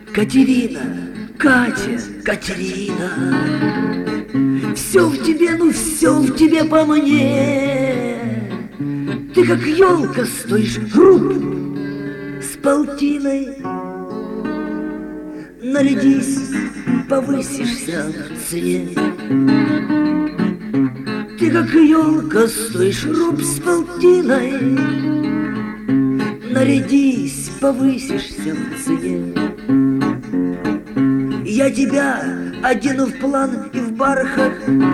Катерина, Катя, Катерина, все в тебе, ну все в тебе по мне. Ты как елка стоишь груб с полтиной. Нарядись, повысишься в цене. Ты как елка стоишь руб с полтиной. Нарядись, повысишься в цене. Я тебя одену в план и в бархат,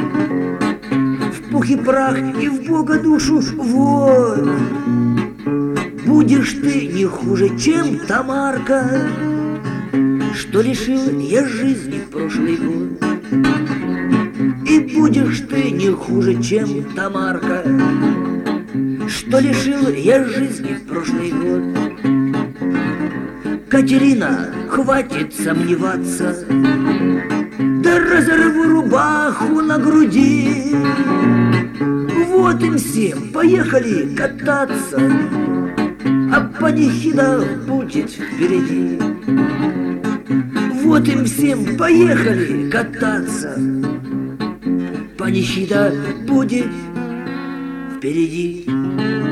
в пух и прах и в Бога душу. Вот будешь ты не хуже, чем Тамарка, что лишил я жизни в прошлый год. И будешь ты не хуже, чем Тамарка, что лишил я жизни в прошлый год. Катерина, хватит сомневаться, да разорву рубаху на груди. Вот им всем поехали кататься, а панихида будет впереди. Вот им всем поехали кататься, панихида будет впереди.